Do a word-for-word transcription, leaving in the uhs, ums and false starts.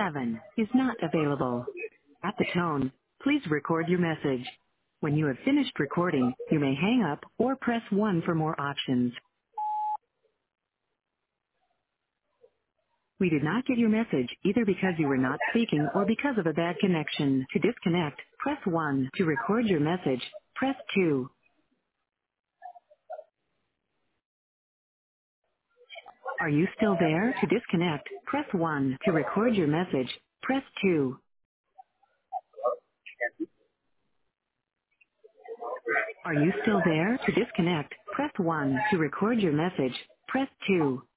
seven is not available. At the tone, please record your message. When you have finished recording, you may hang up or press one for more options. We did not get your message either because you were not speaking or because of a bad connection. To disconnect, press one. To record your message, press two. Are you still there? To disconnect, press one. To record your message, press two. Are you still there? To disconnect, press one. To record your message, press two.